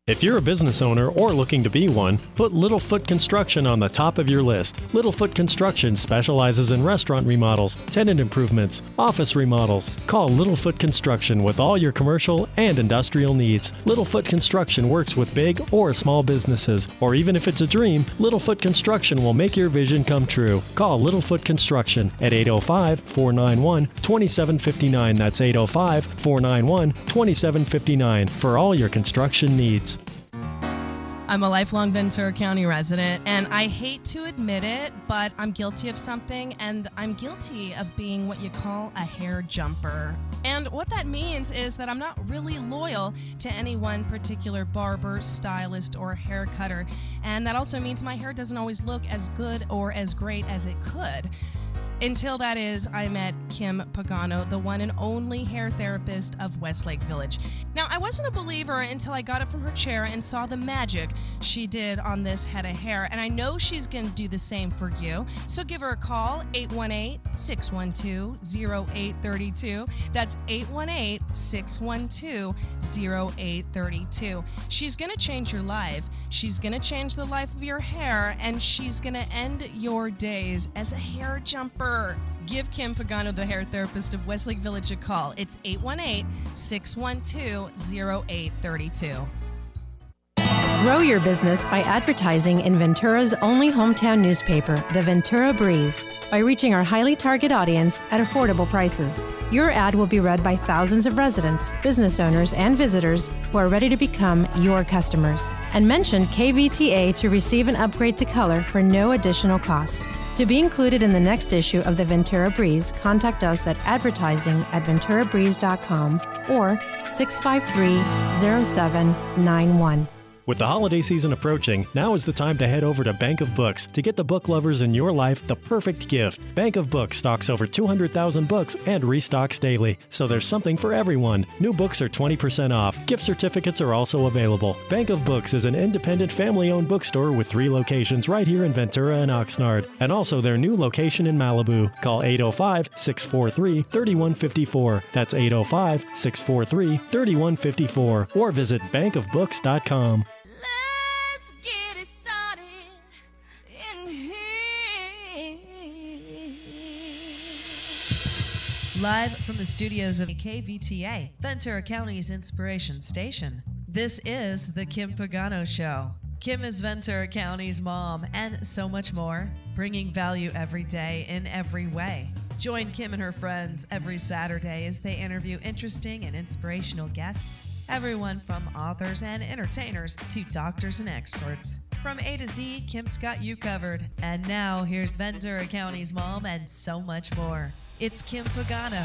If you're a business owner or looking to be one, put Littlefoot Construction on the top of your list. Littlefoot Construction specializes in restaurant remodels, tenant improvements, office remodels. Call Littlefoot Construction with all your commercial and industrial needs. Littlefoot Construction works with big or small businesses, or even if it's a dream, Littlefoot Construction will make your vision come true. Call Littlefoot Construction at 805-491-2759. That's 805-491-2759 for all your construction needs. I'm a lifelong Ventura County resident, and I hate to admit it, but I'm guilty of something, and I'm guilty of being what you call a hair jumper. And what that means is that I'm not really loyal to any one particular barber, stylist, or hair cutter. And that also means my hair doesn't always look as good or as great as it could. Until that is, I met Kim Pagano, the one and only hair therapist of Westlake Village. Now, I wasn't a believer until I got up from her chair and saw the magic she did on this head of hair, and I know she's going to do the same for you. So give her a call, 818-612-0832. That's 818-612-0832. She's going to change your life. She's going to change the life of your hair, and she's going to end your days as a hair jumper. Give Kim Pagano, the hair therapist of Westlake Village, a call. It's 818-612-0832. Grow your business by advertising in Ventura's only hometown newspaper, the Ventura Breeze, by reaching our highly target audience at affordable prices. Your ad will be read by thousands of residents, business owners, and visitors who are ready to become your customers. And mention KVTA to receive an upgrade to color for no additional cost. To be included in the next issue of the Ventura Breeze, contact us at advertising@venturabreeze.com or 653-0791. With the holiday season approaching, now is the time to head over to Bank of Books to get the book lovers in your life the perfect gift. Bank of Books stocks over 200,000 books and restocks daily, so there's something for everyone. New books are 20% off. Gift certificates are also available. Bank of Books is an independent family-owned bookstore with 3 locations right here in Ventura and Oxnard, and also their new location in Malibu. Call 805-643-3154. That's 805-643-3154, or visit bankofbooks.com. Live from the studios of KVTA, Ventura County's inspiration station, this is The Kim Pagano Show. Kim is Ventura County's mom and so much more, bringing value every day in every way. Join Kim and her friends every Saturday as they interview interesting and inspirational guests, everyone from authors and entertainers to doctors and experts. From A to Z, Kim's got you covered. And now, here's Ventura County's mom and so much more. It's Kim Pagano.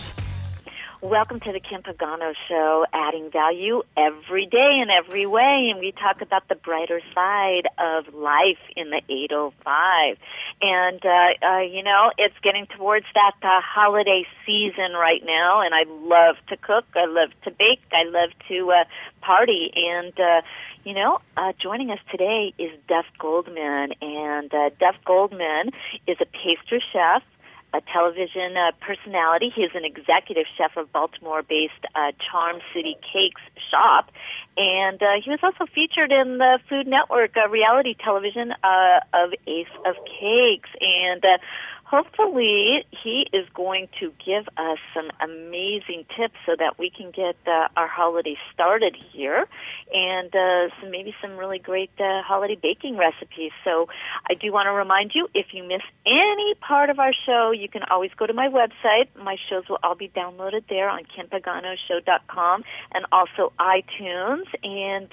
Welcome to the Kim Pagano Show, adding value every day in every way. And we talk about the brighter side of life in the 805. And, it's getting towards that holiday season right now. And I love to cook. I love to bake. I love to party. And, joining us today is Duff Goldman. And Duff Goldman is a pastry chef, a television personality. He is an executive chef of Baltimore-based Charm City Cakes shop, and he was also featured in the Food Network reality television of Ace of Cakes, and hopefully he is going to give us some amazing tips so that we can get our holiday started here, and maybe some really great holiday baking recipes. So I do want to remind you, if you miss any part of our show, you can always go to my website. My shows will all be downloaded there on KimPaganoShow.com and also iTunes. And,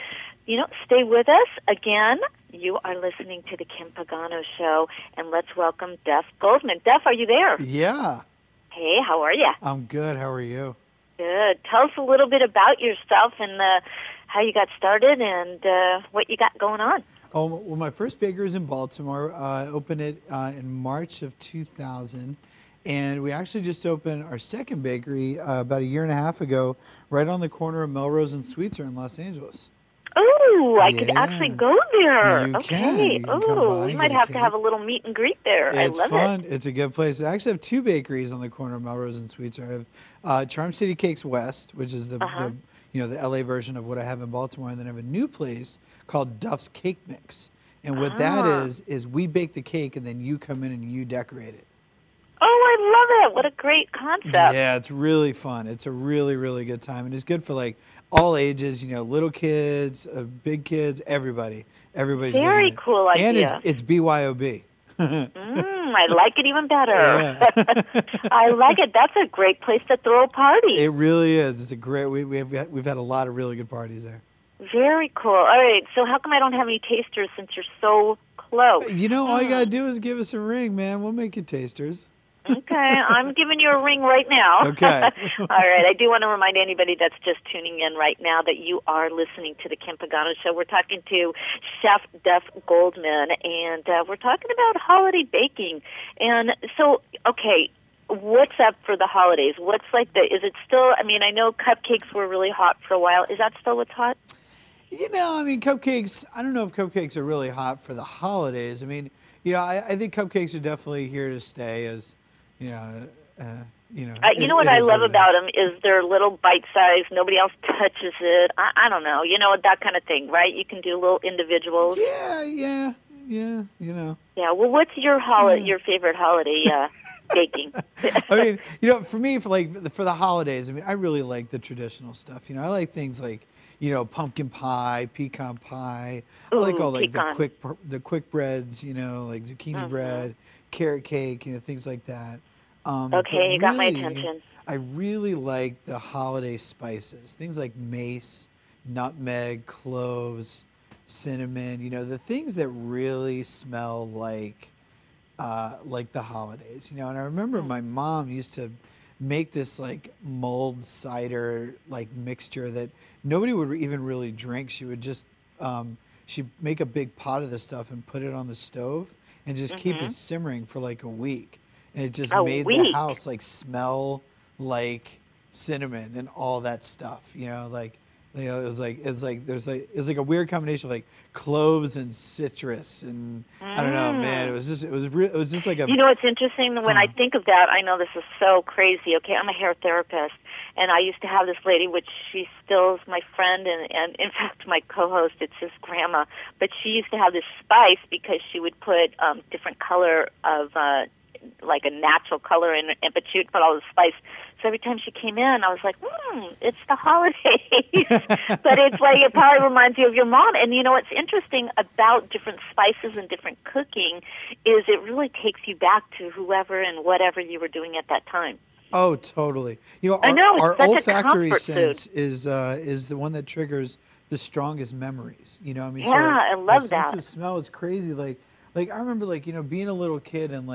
stay with us. Again, you are listening to the Kim Pagano Show, and let's welcome Duff Goldman. Duff, are you there? Yeah. Hey, how are you? I'm good. How are you? Good. Tell us a little bit about yourself and how you got started and what you got going on. Oh, well, my first bakery is in Baltimore. I opened it in March of 2000, and we actually just opened our second bakery about a year and a half ago, right on the corner of Melrose and Sweetser in Los Angeles. Oh, I could actually go there. You okay. can Oh, we might have to have a little meet and greet there. It's I love fun. it. It's a good place. I actually have 2 bakeries on the corner of Melrose and Sweetser. I have Charm City Cakes West, which is the the LA version of what I have in Baltimore, and then I have a new place called Duff's Cake Mix. And what that is we bake the cake and then you come in and you decorate it. Oh, I love it. What a great concept. Yeah, it's really fun. It's a really, really good time. And it's good for like all ages, little kids, big kids, everybody. Everybody's very cool idea. And it's BYOB. I like it even better. Yeah. I like it. That's a great place to throw a party. It really is. It's a great. We've had a lot of really good parties there. Very cool. All right. So how come I don't have any tasters since you're so close? All you gotta do is give us a ring, man. We'll make you tasters. Okay, I'm giving you a ring right now. Okay. All right. I do want to remind anybody that's just tuning in right now that you are listening to the Kim Pagano Show. We're talking to Chef Duff Goldman, and we're talking about holiday baking. And so, okay, what's up for the holidays? What's like is it still, I know cupcakes were really hot for a while. Is that still what's hot? Cupcakes, I don't know if cupcakes are really hot for the holidays. I think cupcakes are definitely here to stay as, you know what I love about them is they're little bite size. Nobody else touches it. I don't know, that kind of thing, right? You can do little individuals. Yeah. Yeah. Well, what's your your favorite holiday baking? For me, for the holidays, I really like the traditional stuff. I like things like pumpkin pie, pecan pie. I like all like the quick breads. Like zucchini bread, carrot cake, things like that. Okay, you got my attention. I really like the holiday spices, things like mace, nutmeg, cloves, cinnamon. The things that really smell like the holidays. And I remember my mom used to make this like mulled cider like mixture that nobody would even really drink. She would just she'd make a big pot of this stuff and put it on the stove and just keep it simmering for like a week. And it just made the house like smell like cinnamon and all that stuff. It was like a weird combination of like cloves and citrus and I don't know, man. It was just like a. It's interesting when I think of that. I know this is so crazy. Okay, I'm a hair therapist, and I used to have this lady, which she still is my friend, and in fact my co-host. It's his grandma, but she used to have this spice because she would put different color of. Like a natural color in it, but she'd put all the spice. So every time she came in, I was like, it's the holidays. But it's like, it probably reminds you of your mom. And what's interesting about different spices and different cooking is it really takes you back to whoever and whatever you were doing at that time. Oh, totally. Our olfactory sense is the one that triggers the strongest memories. I love that. The sense of smell is crazy. Like I remember being a little kid and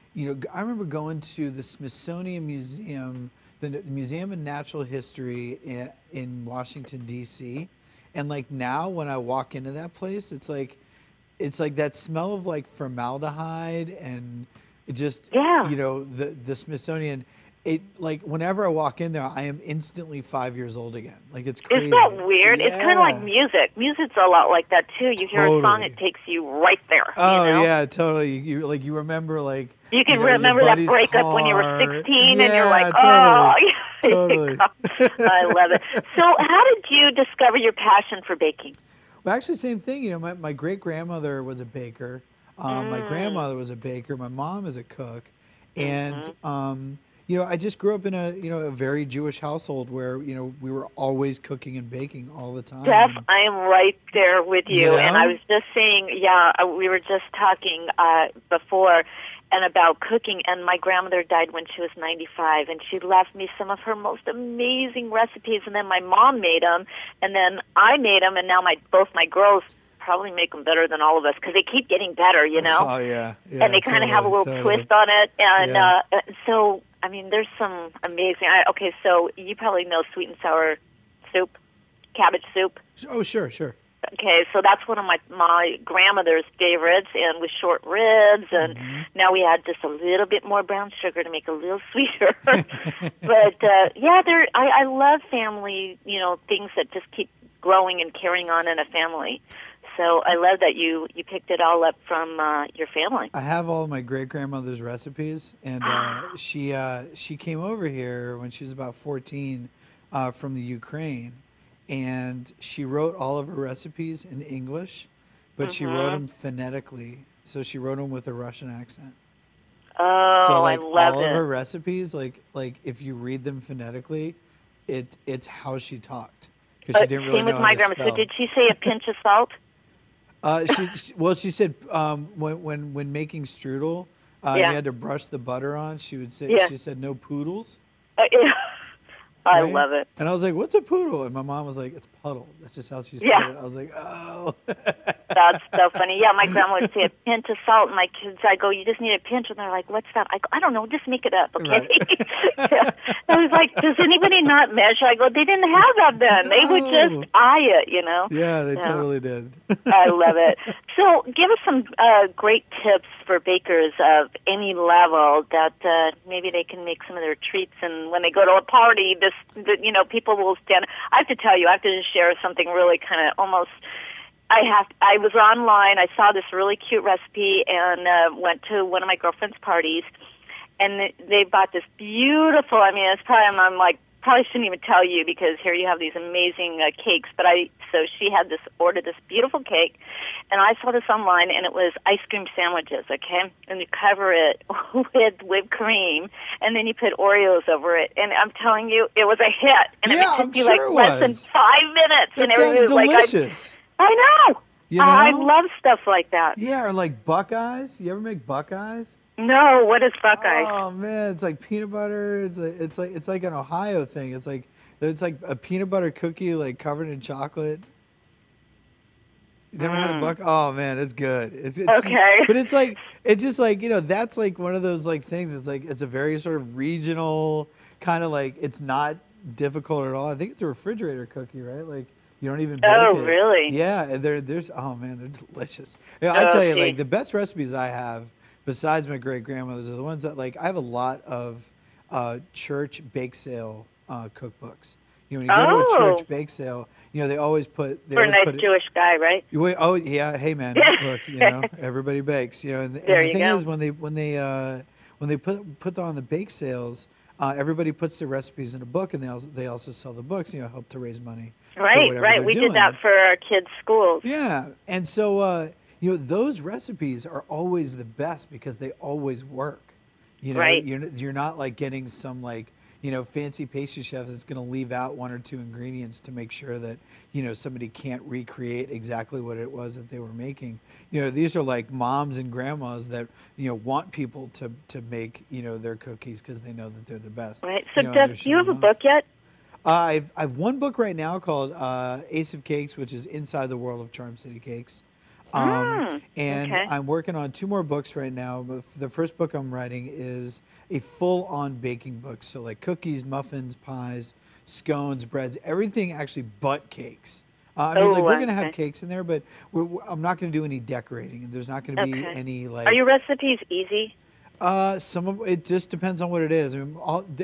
I remember going to the Smithsonian Museum, the Museum of Natural History in Washington, D.C. And now when I walk into that place, it's like that smell of like formaldehyde and it just, the Smithsonian. It whenever I walk in there, I am instantly 5 years old again. Like it's crazy. Isn't that weird? Yeah. It's kind of like music. Music's a lot like that too. You hear a song, it takes you right there. Oh yeah, totally. You remember like. You can remember that breakup when you were 16, and you're like, totally. I love it. So, how did you discover your passion for baking? Well, actually, same thing. My great grandmother was a baker. My grandmother was a baker. My mom is a cook, and I just grew up in a very Jewish household where we were always cooking and baking all the time. Jeff, I am right there with you. And I was just saying, we were just talking before. And about cooking, and my grandmother died when she was 95, and she left me some of her most amazing recipes, and then my mom made them, and then I made them, and now both my girls probably make them better than all of us, because they keep getting better, Oh, yeah. And they kind of have a little twist on it, and so, there's some amazing, so you probably know sweet and sour soup, cabbage soup. Oh, sure. Okay, so that's one of my grandmother's favorites, and with short ribs, and now we add just a little bit more brown sugar to make it a little sweeter. But I love family, things that just keep growing and carrying on in a family. So I love that you picked it all up from your family. I have all of my great grandmother's recipes, and she came over here when she was about 14 from the Ukraine. and she wrote all of her recipes in English, but she wrote them phonetically. So she wrote them with a Russian accent. Oh, So like I love all it. of her recipes, like if you read them phonetically, it's how she talked because she didn't really Same know with how my to grandma. spell. So did she say a pinch of salt? She said when making strudel, you Yeah. had to brush the butter on. She would say Yeah. she said no poodles. Yeah. I right? love it. And I was like, "What's a poodle?" And my mom was like, "It's puddle." That's just how she said Yeah. it. I was like, "Oh." That's so funny. Yeah, my grandma would say a pinch of salt, and my kids, I go, "You just need a pinch," and they're like, "What's that?" I go, "I don't know, just make it up, okay?" Right. Yeah. I was like, "Does anybody not measure?" I go, "They didn't have that then. They would No. just eye it, you know." Yeah, they Yeah. totally did. I love it. So, give us some great tips for bakers of any level that maybe they can make some of their treats, and when they go to a party, people will stand. I have to tell you, I have to just share something really kind of almost. I was online. I saw this really cute recipe and went to one of my girlfriend's parties, and they bought this beautiful. I mean, it's probably I'm like. Probably shouldn't even tell you because here you have these amazing cakes. But so she had ordered this beautiful cake, and I saw this online, and it was ice cream sandwiches. Okay, and you cover it with whipped cream, and then you put Oreos over it. And I'm telling you, it was a hit. And Yeah, it I'm took you sure like it less than was. 5 minutes. That and everything sounds was like, delicious. I know. You know? I love stuff like that. Yeah, or like Buckeyes. You ever make Buckeyes? No, what is Buckeyes? Oh man, it's like peanut butter. It's like an Ohio thing. It's like a peanut butter cookie like covered in chocolate. You never had a buck? Oh man, it's good. It's Okay. But it's just like that's like one of those like things. It's like it's a very sort of regional kind of like it's not difficult at all. I think it's a refrigerator cookie, right? Like you don't even bake Oh, it. really? Yeah, and there's oh man, they're delicious. I tell you, Okay. like the best recipes I have besides my great grandmother's are the ones that like I have a lot of church bake sale cookbooks. When you go to a Oh. church bake sale, they always put For a nice Jewish guy, right? Oh yeah, hey man, look, everybody bakes, and the There you thing go. is when they put on the bake sales, everybody puts their recipes in a book, and they also sell the books, help to raise money. for Right, whatever right. they're We doing. did that for our kids' schools. Yeah, and so those recipes are always the best because they always work. Right. You're not like getting some like fancy pastry chef that's going to leave out one or two ingredients to make sure that somebody can't recreate exactly what it was that they were making. These are like moms and grandmas that want people to make their cookies because they know that they're the best. Right. So, and Jeff, they're do you have a showing off. book yet? I've one book right now called Ace of Cakes, which is Inside the World of Charm City Cakes. And okay. I'm working on 2 more books right now. But the first book I'm writing is a full-on baking book. So like cookies, muffins, pies, scones, breads, everything actually but cakes. We're going to have okay. cakes in there, but I'm not going to do any decorating. And there's not going to be Okay. any like... Are your recipes easy? Some of it just depends on what it is. I mean,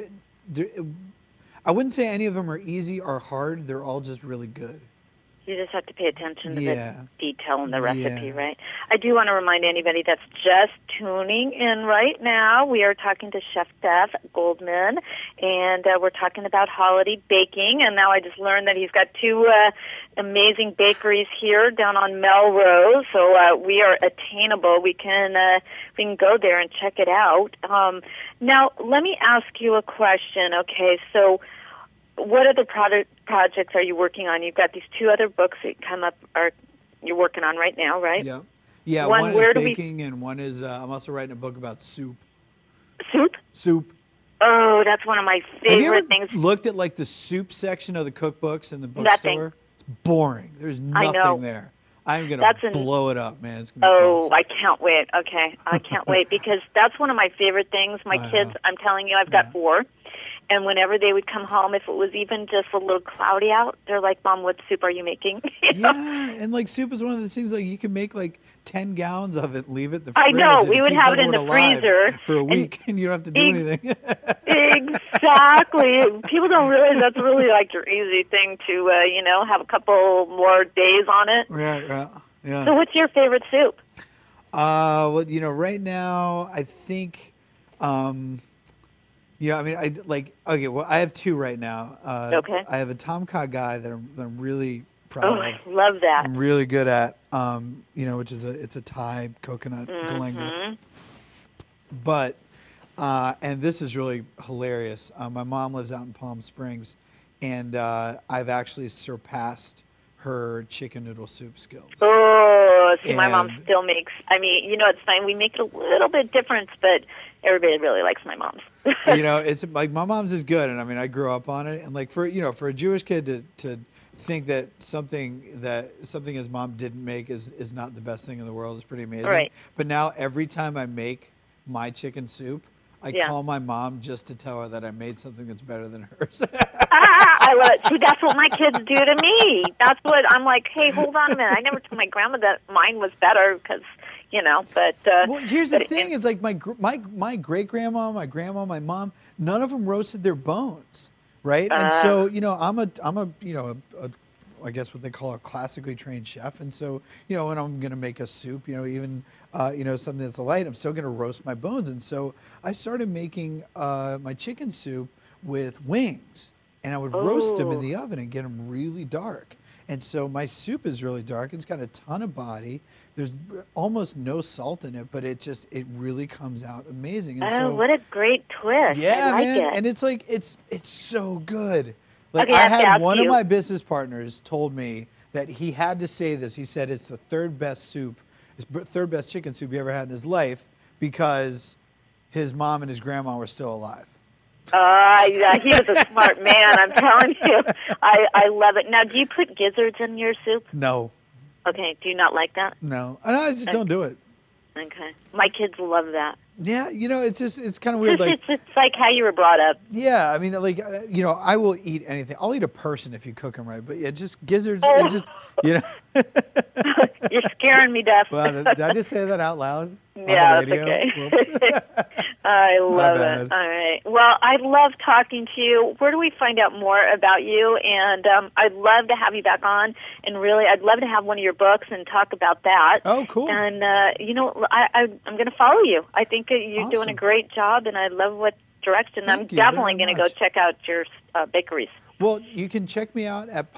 I wouldn't say any of them are easy or hard. They're all just really good. You just have to pay attention to Yeah. the detail in the recipe, Yeah. right? I do want to remind anybody that's just tuning in right now, we are talking to Chef Jeff Goldman, and we're talking about holiday baking. And now I just learned that he's got 2 amazing bakeries here down on Melrose, so we are attainable. We can go there and check it out. Now, let me ask you a question. Okay, so what other projects are you working on? You've got these 2 other books that you're working on right now, right? Yeah. Yeah, One, one where is do we- baking and one is I'm also writing a book about soup. Soup? Soup. Oh, that's one of my Have you ever favorite things. looked at like the soup section of the cookbooks in the Nothing. bookstore? It's boring. There's I know. nothing there. I'm going That's to an- blow it up, man. It's gonna be Oh, awesome. I can't wait. Okay, I can't wait because that's one of my favorite things. My I kids, know. I'm telling you, I've got 4. And whenever they would come home, if it was even just a little cloudy out, they're like, "Mom, what soup are you making?" You know? Yeah, and like soup is one of the things like you can make like 10 gallons of it and leave it in the fridge. I know. and We would keeps have it in everyone the alive freezer, for a and- week and you don't have to do anything. Exactly. People don't realize that's really like your easy thing to, have a couple more days on it. Right, yeah. So, what's your favorite soup? Well, right now I think, Well, I have two right now. Okay. I have a Tom Kha Gai that I'm really proud I of. love that. I'm really good at, which is it's a Thai coconut galangal. But, and this is really hilarious. My mom lives out in Palm Springs, and I've actually surpassed her chicken noodle soup skills. Oh, see, my And- mom still makes, it's fine. We make it a little bit different, but everybody really likes my mom's. It's like my mom's is good, and I grew up on it, and like for a Jewish kid to think that something his mom didn't make is not the best thing in the world is pretty amazing. Right. But now every time I make my chicken soup, I call my mom just to tell her that I made something that's better than hers. I love it. See, that's what my kids do to me. That's what I'm like, hey, hold on a minute. I never told my grandma that mine was better because, but... Well, here's the thing is like my great-grandma, my grandma, my mom, none of them roasted their bones, right? And so, I'm a I guess what they call a classically trained chef. And so, when I'm going to make a soup, even, something that's light, I'm still going to roast my bones. And so I started making my chicken soup with wings, and I would roast them in the oven and get them really dark. And so my soup is really dark. It's got a ton of body. There's almost no salt in it, but it really comes out amazing. And what a great twist. yeah, I like man. it. And it's like, it's so good. Like Okay, I I have to had ask one of you. my business partners told me that he had to say this. He said it's the third best chicken soup he ever had in his life because his mom and his grandma were still alive. Yeah, he was a smart man, I'm telling you. I love it. Now, do you put gizzards in your soup? No, Okay, do you not like that? no. I just don't do it. Okay. My kids love that. Yeah, it's kind of weird. Like, It's like how you were brought up. yeah, I will eat anything. I'll eat a person if you cook them right. But yeah, just gizzards, it just, You're scaring me, Duff. Well, did I just say that out loud? Yeah, on the that's radio? okay. Whoops. I love bad. it. All right. Well, I love talking to you. Where do we find out more about you? And I'd love to have you back on. And really, I'd love to have one of your books and talk about that. Oh, cool. And, I'm going to follow you. I think you're doing a Awesome. great job, and I love what direction. I'm Thank you definitely very going to go much. check out your bakeries. Well, you can check me out at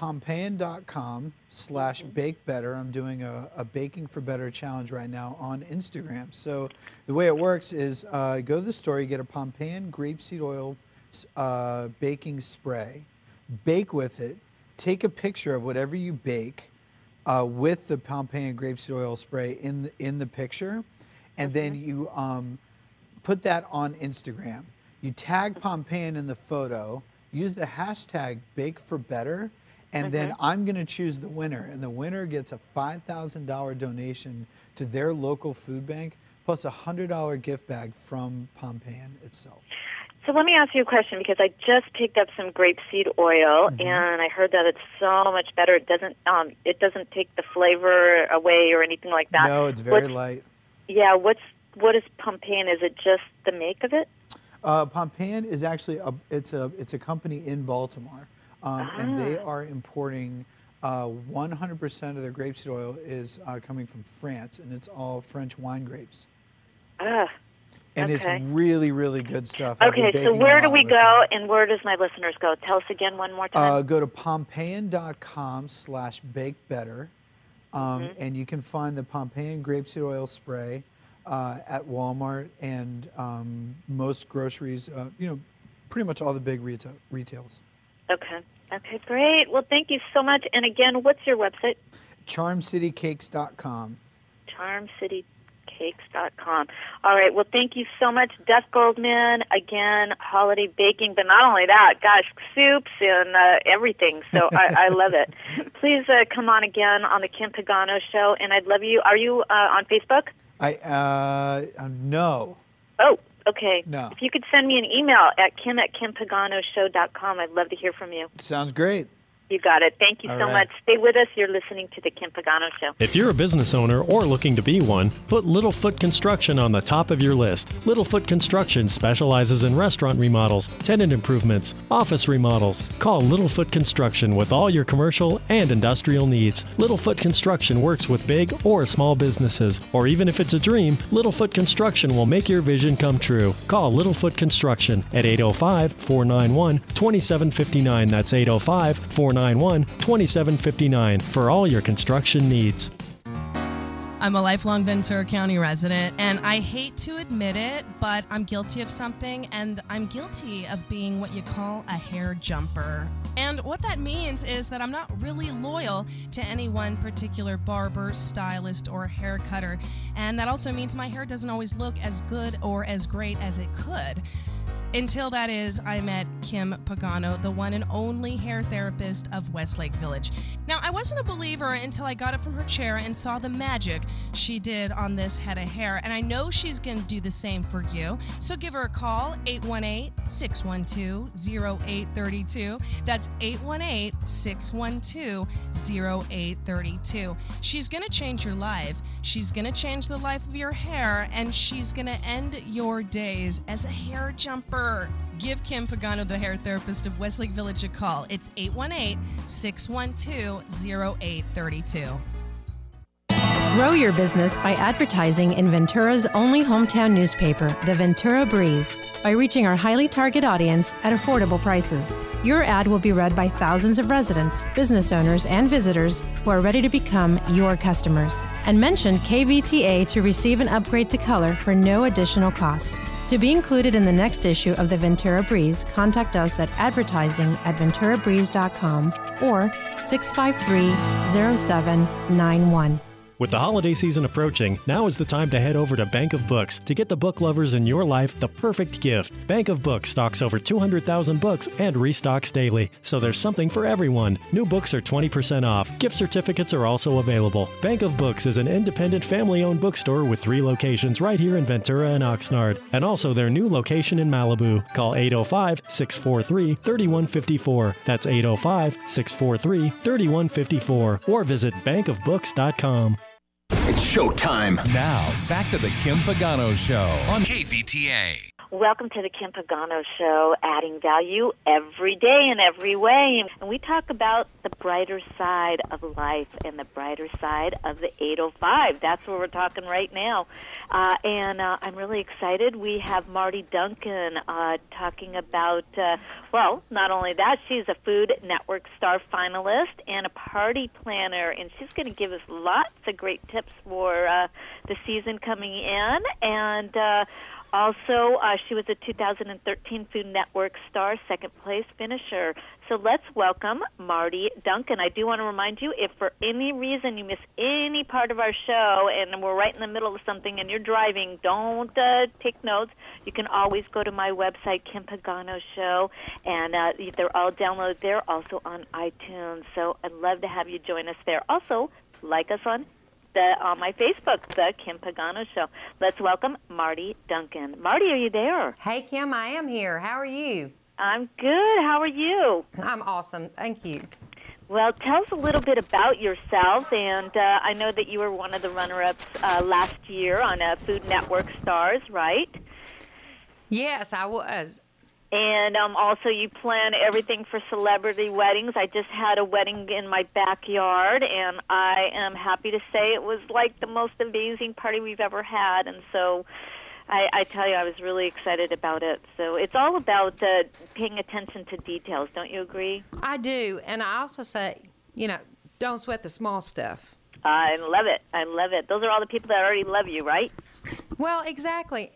Pompean.com/bakebetter. I'm doing a Baking for Better challenge right now on Instagram. So the way it works is go to the store, you get a Pompean grapeseed oil baking spray, bake with it, take a picture of whatever you bake with the Pompean grapeseed oil spray in the picture, and then you put that on Instagram. You tag Pompean in the photo, use the hashtag #BakeForBetter, and then I'm going to choose the winner. And the winner gets a $5,000 donation to their local food bank, plus a $100 gift bag from Pompean itself. So let me ask you a question, because I just picked up some grapeseed oil, and I heard that it's so much better. It doesn't take the flavor away or anything like that. No, it's very light. Yeah, what is Pompean? Is it just the make of it? Pompean is actually it's a company in Baltimore, and they are importing 100% of their grapeseed oil is coming from France, and it's all French wine grapes. And it's really, really good stuff. I've been Okay, so baking where a do lot we with go, it. and where does my listeners go? Tell us again one more time. Go to Pompean.com/bakebetter, and you can find the Pompean grapeseed oil spray at Walmart and most groceries, pretty much all the big retails. Okay, great. Well, thank you so much. And again, what's your website? CharmCityCakes.com. CharmCityCakes.com. All right, well, thank you so much, Duff Goldman. Again, holiday baking, but not only that, gosh, soups and everything. So I love it. Please come on again on the Kim Pagano Show, and I'd love you. Are you on Facebook? No. Oh, okay. No. If you could send me an email at kim@kimpaganoshow.com, I'd love to hear from you. Sounds great. You got it. Thank you All so right. much. Stay with us. You're listening to The Kim Pagano Show. If you're a business owner or looking to be one, put Littlefoot Construction on the top of your list. Littlefoot Construction specializes in restaurant remodels, tenant improvements, office remodels. Call Littlefoot Construction with all your commercial and industrial needs. Littlefoot Construction works with big or small businesses, or even if it's a dream, Littlefoot Construction will make your vision come true. Call Littlefoot Construction at 805-491-2759. That's 805-491-2759 for all your construction needs. I'm a lifelong Ventura County resident, and I hate to admit it, but I'm guilty of something, and I'm guilty of being what you call a hair jumper. And what that means is that I'm not really loyal to any one particular barber, stylist, or hair cutter. And that also means my hair doesn't always look as good or as great as it could. Until that is, I met Kim Pagano, the one and only hair therapist of Westlake Village. Now, I wasn't a believer until I got up from her chair and saw the magic she did on this head of hair, and I know she's going to do the same for you. So give her a call, 818-612-0832. That's 818-612-0832. She's going to change your life. She's going to change the life of your hair, and she's going to end your days as a hair jumper. Give Kim Pagano, the hair therapist of Westlake Village, a call. It's 818-612-0832. Grow your business by advertising in Ventura's only hometown newspaper, the Ventura Breeze, by reaching our highly target audience at affordable prices. Your ad will be read by thousands of residents, business owners, and visitors who are ready to become your customers. And mention KVTA to receive an upgrade to color for no additional cost. To be included in the next issue of the Ventura Breeze, contact us at advertising@venturabreeze.com or 653-0791. With the holiday season approaching, now is the time to head over to Bank of Books to get the book lovers in your life the perfect gift. Bank of Books stocks over 200,000 books and restocks daily, so there's something for everyone. New books are 20% off. Gift certificates are also available. Bank of Books is an independent family-owned bookstore with 3 locations right here in Ventura and Oxnard, and also their new location in Malibu. Call 805-643-3154. That's 805-643-3154, or visit bankofbooks.com. It's showtime. Now, back to the Kim Pagano Show on KVTA. Welcome to the Kim Pagano Show, adding value every day in every way. And we talk about the brighter side of life and the brighter side of the 805. That's where we're talking right now. And I'm really excited. We have Marty Duncan talking about, well, not only that, she's a Food Network Star finalist and a party planner. And she's going to give us lots of great tips for the season coming in. And also, she was a 2013 Food Network Star second place finisher. So let's welcome Marty Duncan. I do want to remind you, if for any reason you miss any part of our show and we're right in the middle of something and you're driving, don't take notes. You can always go to my website, Kim Pagano Show, and they're all downloaded there, also on iTunes. So I'd love to have you join us there. Also, like us on my Facebook, The Kim Pagano Show. Let's welcome Marty Duncan. Marty, are you there? Hey, Kim, I am here. How are you? I'm good. How are you? I'm awesome. Thank you. Well, tell us a little bit about yourself. And I know that you were one of the runner-ups last year on Food Network Stars, right? Yes, I was. And also you plan everything for celebrity weddings. I just had a wedding in my backyard, and I am happy to say it was like the most amazing party we've ever had. And so I tell you, I was really excited about it. So it's all about paying attention to details. Don't you agree? I do. And I also say, don't sweat the small stuff. I love it. I love it. Those are all the people that already love you, right? Well, exactly.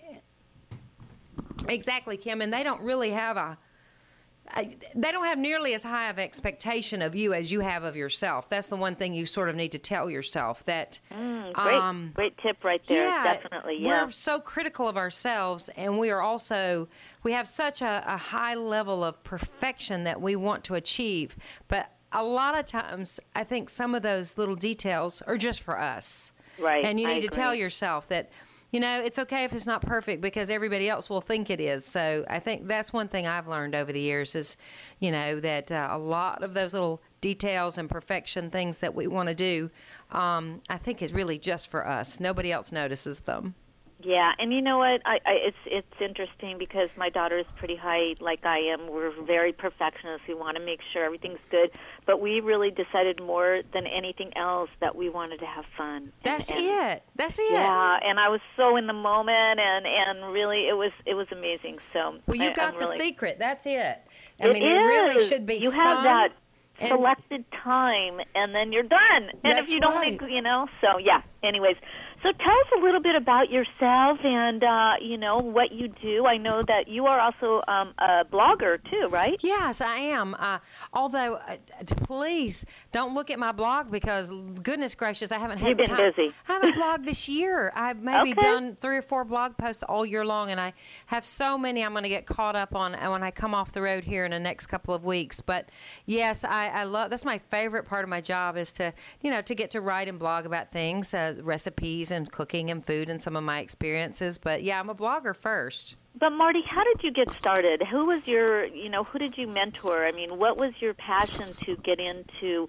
Exactly, Kim, and they don't really have they don't have nearly as high of expectation of you as you have of yourself. That's the one thing you sort of need to tell yourself that. Great tip right there. Yeah, definitely. Yeah, we're so critical of ourselves, and we have such a high level of perfection that we want to achieve. But a lot of times, I think some of those little details are just for us. Right. And you need to agree. tell yourself that it's okay if it's not perfect because everybody else will think it is. So I think that's one thing I've learned over the years is, that a lot of those little details and perfection things that we want to do, I think is really just for us. Nobody else notices them. Yeah, and you know what? It's interesting because my daughter is pretty high, like I am. We're very perfectionists. We want to make sure everything's good, but we really decided more than anything else that we wanted to have fun. That's it. Yeah, and I was so in the moment, and really, it was amazing. So well, you got the secret. That's it. I mean, it really should be. You fun. Have that selected time, and then you're done. And That's if you don't, right. So yeah. Anyways. So tell us a little bit about yourself and, what you do. I know that you are also a blogger, too, right? Yes, I am. Although, please don't look at my blog because, goodness gracious, I haven't had You've been time. busy. I haven't blogged this year. I've maybe done 3 or 4 blog posts all year long, and I have so many I'm going to get caught up on when I come off the road here in the next couple of weeks. But, yes, I love – that's my favorite part of my job is to get to write and blog about things, recipes, and cooking and food and some of my experiences. But yeah, I'm a blogger first. But Marty, how did you get started? Who was your, who did you mentor? I mean, what was your passion to get into,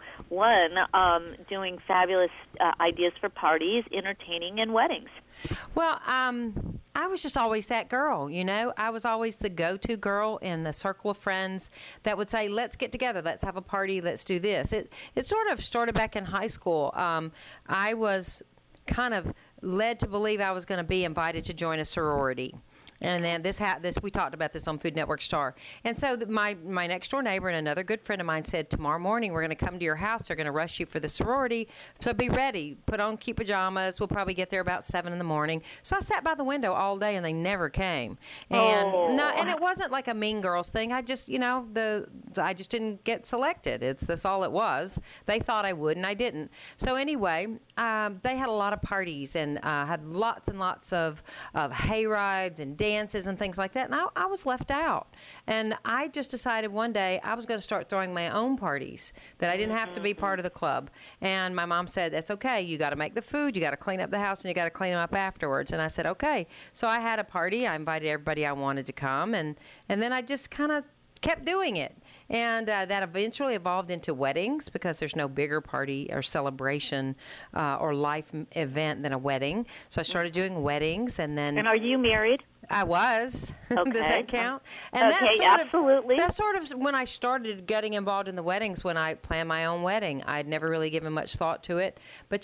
doing fabulous ideas for parties, entertaining, and weddings? Well, I was just always that girl, I was always the go-to girl in the circle of friends that would say, let's get together, let's have a party, let's do this. It sort of started back in high school. I was kind of led to believe I was going to be invited to join a sorority. And then this we talked about this on Food Network Star. And so my next door neighbor and another good friend of mine said, tomorrow morning we're going to come to your house. They're going to rush you for the sorority. So be ready. Put on cute pajamas. We'll probably get there about 7 in the morning. So I sat by the window all day and they never came. And and it wasn't like a Mean Girls thing. I just, I just didn't get selected. That's all it was. They thought I would and I didn't. So anyway, they had a lot of parties and had lots and lots of hay rides and dances and things like that, and I was left out. And I just decided one day I was going to start throwing my own parties, that I didn't have to be part of the club. And my mom said, that's okay, you got to make the food, you got to clean up the house, and you got to clean them up afterwards. And I said, okay. So I had a party, I invited everybody I wanted to come, and then I just kind of kept doing it. And that eventually evolved into weddings because there's no bigger party or celebration or life event than a wedding. So I started doing weddings, and then... And are you married? I was. Okay. Does that count? And okay, absolutely. That's sort of when I started getting involved in the weddings, when I planned my own wedding. I'd never really given much thought to it. But,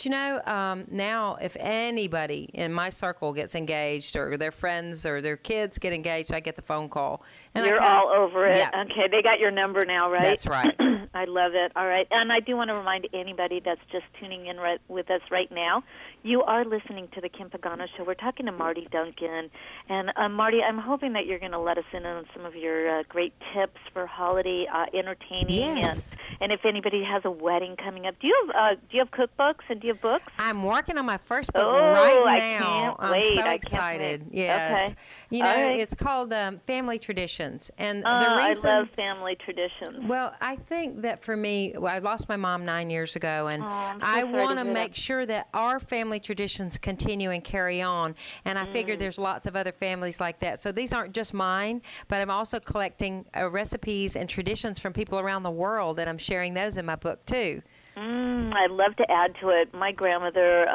now if anybody in my circle gets engaged or their friends or their kids get engaged, I get the phone call. And You're all over it. Yeah. Okay, they got your number now, right? That's right. I love it. All right. And I do want to remind anybody that's just tuning in with us right now, you are listening to the Kim Pagano Show. We're talking to Marty Duncan. And Marty, I'm hoping that you're going to let us in on some of your great tips for holiday entertaining. Yes. And if anybody has a wedding coming up. Do you have cookbooks and do you have books? I'm working on my first book right now. I can't wait. I'm so I excited. Can't wait. Yes. Okay. All right. It's called Family Traditions. And the I reason, love family traditions. Well, I think that for me, I lost my mom 9 years ago, and I want to make sure that our family traditions continue and carry on. And I figure there's lots of other families like that. So these aren't just mine, but I'm also collecting recipes and traditions from people around the world, and I'm sharing those in my book too. I'd love to add to it. My grandmother,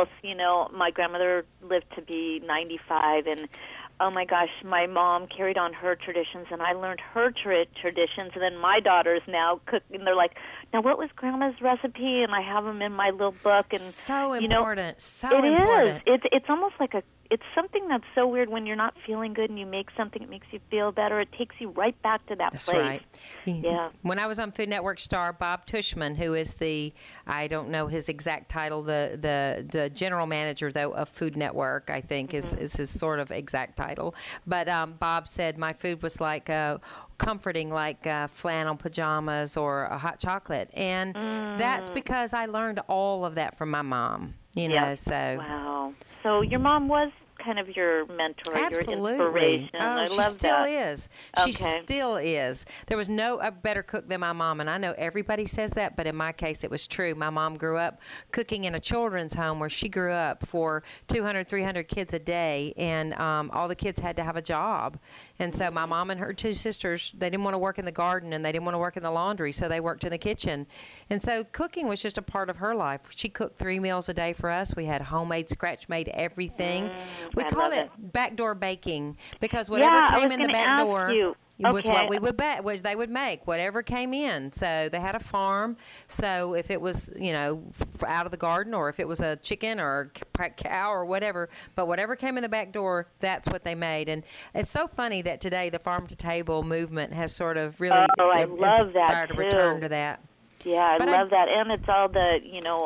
my grandmother lived to be 95, and oh my gosh, my mom carried on her traditions, and I learned her traditions, and then my daughters now cook, and they're like, now what was Grandma's recipe? And I have them in my little book. And so important, so important. It is. It's almost like it's something that's so weird when you're not feeling good and you make something that makes you feel better. It takes you right back to that That's place. Right. Yeah. When I was on Food Network Star, Bob Tushman, who is I don't know his exact title, the general manager, though, of Food Network, I think is his sort of exact title. But Bob said my food was like comforting, like flannel pajamas or a hot chocolate. And that's because I learned all of that from my mom, so. Wow. So your mom was kind of your mentor, Absolutely. your inspiration. Oh, I she love still that. is. Okay. She still is. There was no a better cook than my mom, and I know everybody says that, but in my case, it was true. My mom grew up cooking in a children's home where she grew up for 200, 300 kids a day, and all the kids had to have a job. And so my mom and her two sisters, they didn't want to work in the garden, and they didn't want to work in the laundry, so they worked in the kitchen. And so cooking was just a part of her life. She cooked 3 meals a day for us. We had homemade, scratch-made everything. We I call love it backdoor baking because whatever Yeah, I came was in the gonna back ask door you. was Okay. what we would was they would make whatever came in. So they had a farm. So if it was out of the garden, or if it was a chicken or a cow or whatever, but whatever came in the back door, that's what they made. And it's so funny that today the farm to table movement has sort of really I love that, inspired a return to that. Yeah, But I love that, and it's all the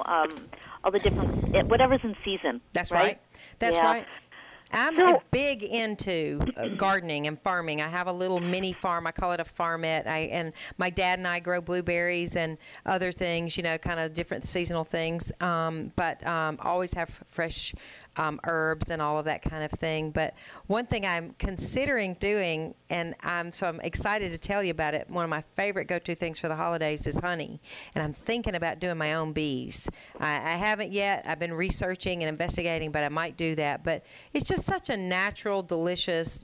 all the different whatever's in season. That's right. That's Yeah. right. I'm big into gardening and farming. I have a little mini farm. I call it a farmette. And my dad and I grow blueberries and other things, kind of different seasonal things. But always have fresh herbs and all of that kind of thing. But one thing I'm considering doing, and I'm excited to tell you about it. One of my favorite go-to things for the holidays is honey, and I'm thinking about doing my own bees. I haven't yet. I've been researching and investigating, but I might do that. But it's just such a natural, delicious,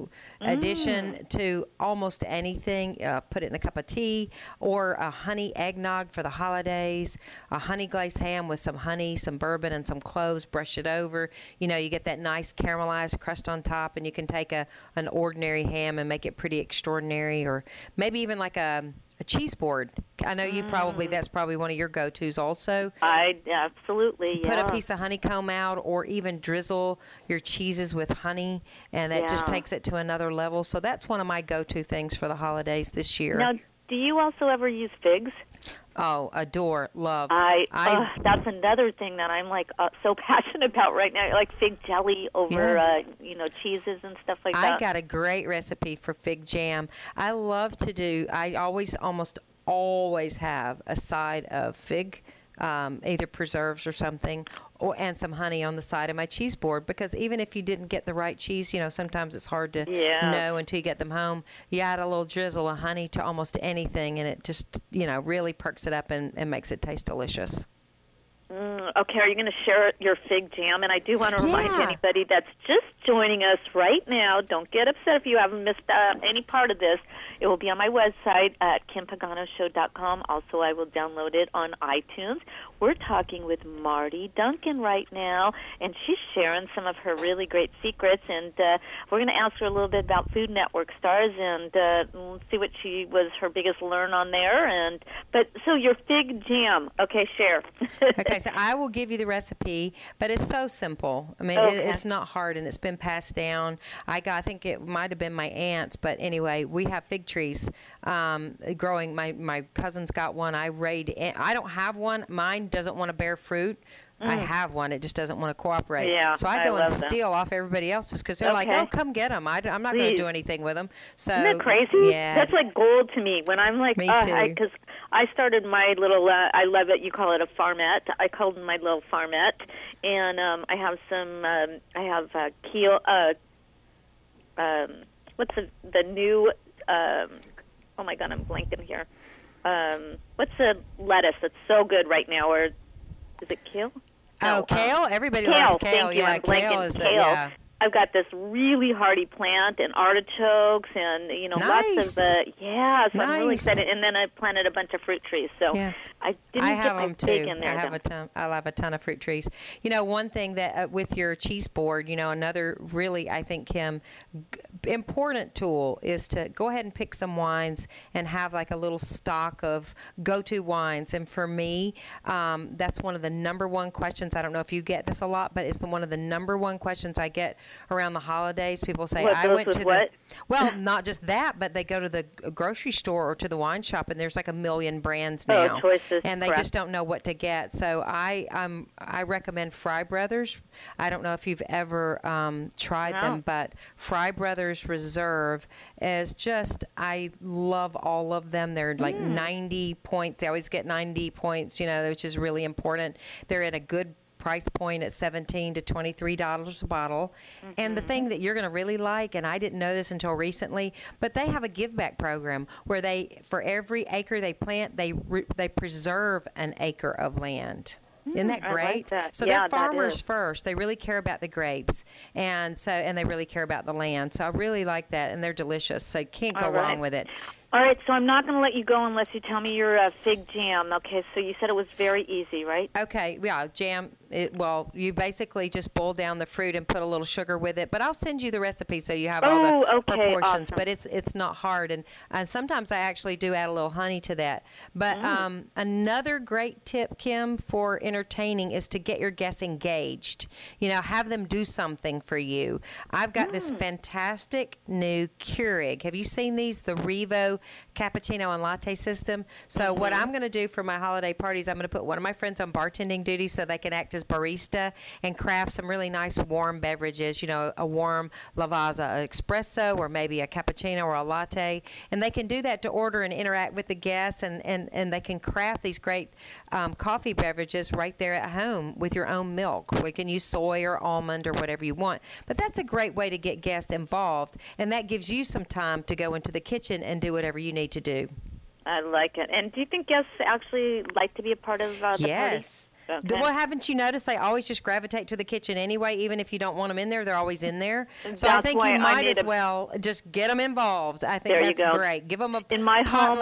addition to almost anything. Put it in a cup of tea, or a honey eggnog for the holidays. A honey glazed ham with some honey, some bourbon, and some cloves. Brush it over. You get that nice caramelized crust on top, and you can take an ordinary ham and make it pretty extraordinary, or maybe even like a cheese board. I know you that's probably one of your go-tos also. I absolutely, Put yeah. a piece of honeycomb out, or even drizzle your cheeses with honey, and that just Yeah. takes it to another level. So that's one of my go-to things for the holidays this year. Now, do you also ever use figs? Oh, adore, love. That's another thing that I'm so passionate about right now, like fig jelly over cheeses and stuff like that. I got a great recipe for fig jam. I almost always have a side of fig, either preserves or something, and some honey on the side of my cheese board, because even if you didn't get the right cheese, sometimes it's hard to know until you get them home. You add a little drizzle of honey to almost anything, and it just, really perks it up and makes it taste delicious. Okay, are you going to share your fig jam? And I do want to remind anybody that's just joining us right now, don't get upset if you haven't missed any part of this. It will be on my website at KimPaganoShow.com. Also, I will download it on iTunes. We're talking with Marty Duncan right now, and she's sharing some of her really great secrets. And we're going to ask her a little bit about Food Network stars and see what was her biggest learn on there. So your fig jam, okay, share. Okay, so I will give you the recipe, but it's so simple. I mean, it's not hard, and it's been passed down. I think it might have been my aunt's, but anyway, we have fig trees growing. My cousin's got one. I don't have one. Mine doesn't want to bear fruit. I have one. It just doesn't want to cooperate. Yeah, so I go and steal off everybody else's because they're like, oh, come get them. I'm not going to do anything with them. So, isn't that crazy? Yeah. That's like gold to me. When I'm like, me too. Because I started my little, I love it, you call it a farmette. I called it my little farmette. And I have some, kale, what's the new, oh my God, I'm blanking here. What's the lettuce that's so good right now? Or is it kale? No, kale? Everybody loves kale. Thank you. Yeah, I'm blanking. kale. Yeah. I've got this really hardy plant and artichokes and, lots of so I'm really excited. And then I planted a bunch of fruit trees. So I didn't get my fig in there. I have a ton of fruit trees. One thing that with your cheese board, another really, I think, Kim, important tool is to go ahead and pick some wines and have like a little stock of go-to wines. And for me, that's one of the number one questions. I don't know if you get this a lot, but it's one of the number one questions I get around the holidays. People say, well, not just that, but they go to the grocery store or to the wine shop, and there's like a million brands now, and they just don't know what to get. So I recommend Fry Brothers. I don't know if you've ever tried them, but Fry Brothers Reserve is just, I love all of them. They're like 90 points. They always get 90 points, which is really important. They're in a good price point at $17 to $23 a bottle. And the thing that you're going to really like, and I didn't know this until recently, but they have a give back program where for every acre they plant, they preserve an acre of land. Isn't that great? I like that. So they're farmers first. They really care about the grapes, and they really care about the land. So I really like that, and they're delicious. So you can't go wrong with it. All right, so I'm not going to let you go unless you tell me your fig jam. Okay, so you said it was very easy, right? Okay, yeah, jam. You basically just boil down the fruit and put a little sugar with it. But I'll send you the recipe so you have all the proportions. Awesome. But it's not hard, and sometimes I actually do add a little honey to that. But another great tip, Kim, for entertaining is to get your guests engaged. Have them do something for you. I've got this fantastic new Keurig. Have you seen these? The Revo cappuccino and latte system. So what I'm going to do for my holiday parties, I'm going to put one of my friends on bartending duty so they can act as barista and craft some really nice warm beverages, a warm Lavazza espresso or maybe a cappuccino or a latte. And they can do that to order and interact with the guests, and they can craft these great coffee beverages right there at home with your own milk. We can use soy or almond or whatever you want. But that's a great way to get guests involved, and that gives you some time to go into the kitchen and do whatever you need to do. I like it. And do you think guests actually like to be a part of the party? Yes. Okay. Well, haven't you noticed they always just gravitate to the kitchen anyway? Even if you don't want them in there, they're always in there. So I think you might as well just get them involved. I think that's great. Give them a in my home.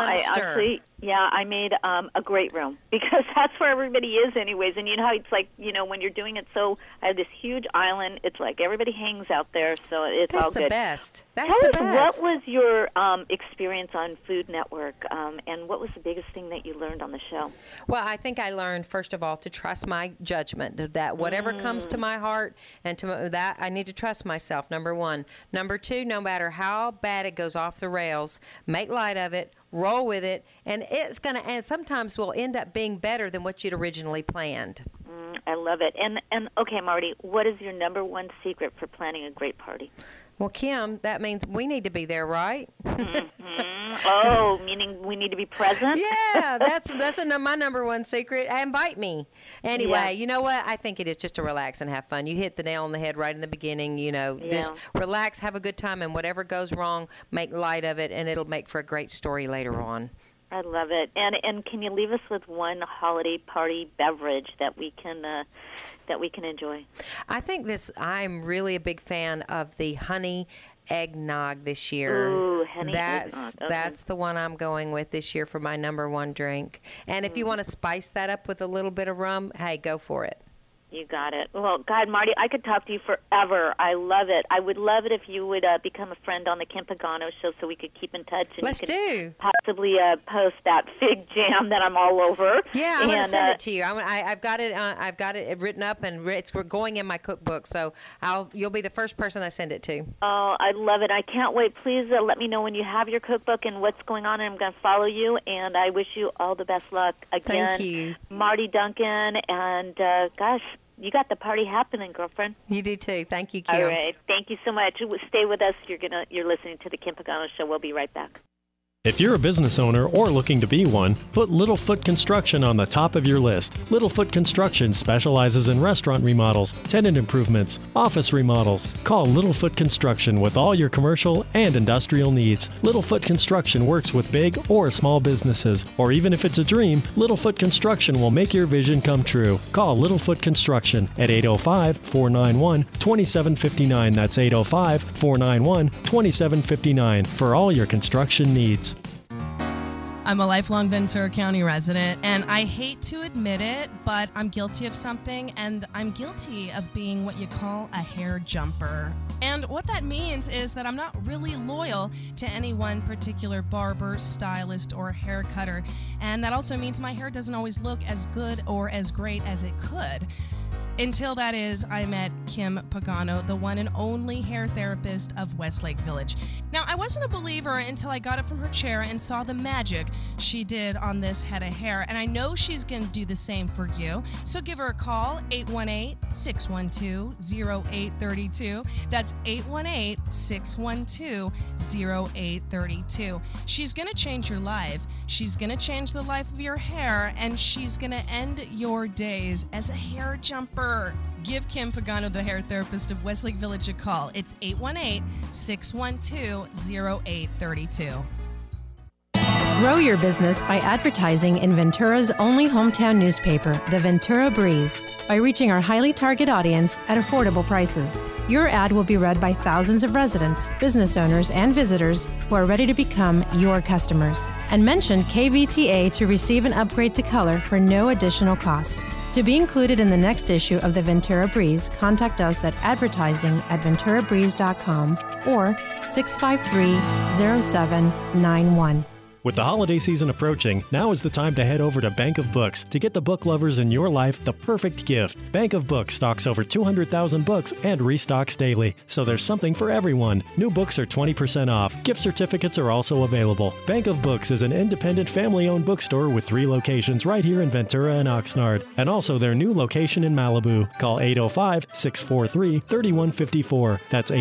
I made a great room because that's where everybody is anyways. And you know how it's like, when you're doing it, so I have this huge island. It's like everybody hangs out there, so it's all good. That's Tell the What best. was your experience on Food Network, and what was the biggest thing that you learned on the show? Well, I think I learned, first of all, to trust my judgment, that whatever comes to my heart and to that, I need to trust myself, number one. Number two, no matter how bad it goes off the rails, make light of it, roll with it, and and sometimes will end up being better than what you'd originally planned. I love it. And okay, Marty, what is your number one secret for planning a great party? Well, Kim, that means we need to be there, right? Oh, meaning we need to be present? Yeah, that's my number one secret. Invite me. Anyway, you know what? I think it is just to relax and have fun. You hit the nail on the head right in the beginning. Just relax, have a good time, and whatever goes wrong, make light of it, and it'll make for a great story later on. I love it. And can you leave us with one holiday party beverage that we can enjoy? I think I'm really a big fan of the honey eggnog this year. Ooh, honey eggnog. That's the one I'm going with this year for my number one drink. And if you want to spice that up with a little bit of rum, hey, go for it. You got it. Well, God, Marty, I could talk to you forever. I love it. I would love it if you would become a friend on the Kim Pagano Show so we could keep in touch. And Let's do. Possibly post that fig jam that I'm all over. Yeah, I'm going to send it to you. I've got it written up, and we're going in my cookbook. So you'll be the first person I send it to. Oh, I love it. I can't wait. Please let me know when you have your cookbook and what's going on, and I'm going to follow you. And I wish you all the best luck. Again, thank you, Marty Duncan. And gosh, you got the party happening, girlfriend. You do too. Thank you, Kim. All right. Thank you so much. Stay with us. You're listening to the Kim Pagano Show. We'll be right back. If you're a business owner or looking to be one, put Littlefoot Construction on the top of your list. Littlefoot Construction specializes in restaurant remodels, tenant improvements, office remodels. Call Littlefoot Construction with all your commercial and industrial needs. Littlefoot Construction works with big or small businesses, or even if it's a dream, Littlefoot Construction will make your vision come true. Call Littlefoot Construction at 805-491-2759. That's 805-491-2759 for all your construction needs. I'm a lifelong Ventura County resident, and I hate to admit it, but I'm guilty of something, and I'm guilty of being what you call a hair jumper. And what that means is that I'm not really loyal to any one particular barber, stylist, or hair cutter. And that also means my hair doesn't always look as good or as great as it could. Until that is, I met Kim Pagano, the one and only hair therapist of Westlake Village. Now, I wasn't a believer until I got up from her chair and saw the magic she did on this head of hair, and I know she's going to do the same for you. So give her a call, 818-612-0832. That's 818-612-0832. She's going to change your life. She's going to change the life of your hair, and she's going to end your days as a hair jumper jumper. Give Kim Pagano, the hair therapist of Westlake Village, a call. It's 818-612-0832. Grow your business by advertising in Ventura's only hometown newspaper, the Ventura Breeze, by reaching our highly target audience at affordable prices. Your ad will be read by thousands of residents, business owners, and visitors who are ready to become your customers. And mention KVTA to receive an upgrade to color for no additional cost. To be included in the next issue of the Ventura Breeze, contact us at advertising@venturabreeze.com or 653-0791. With the holiday season approaching, now is the time to head over to Bank of Books to get the book lovers in your life the perfect gift. Bank of Books stocks over 200,000 books and restocks daily, so there's something for everyone. New books are 20% off. Gift certificates are also available. Bank of Books is an independent family-owned bookstore with 3 locations right here in Ventura and Oxnard, and also their new location in Malibu. Call 805-643-3154. That's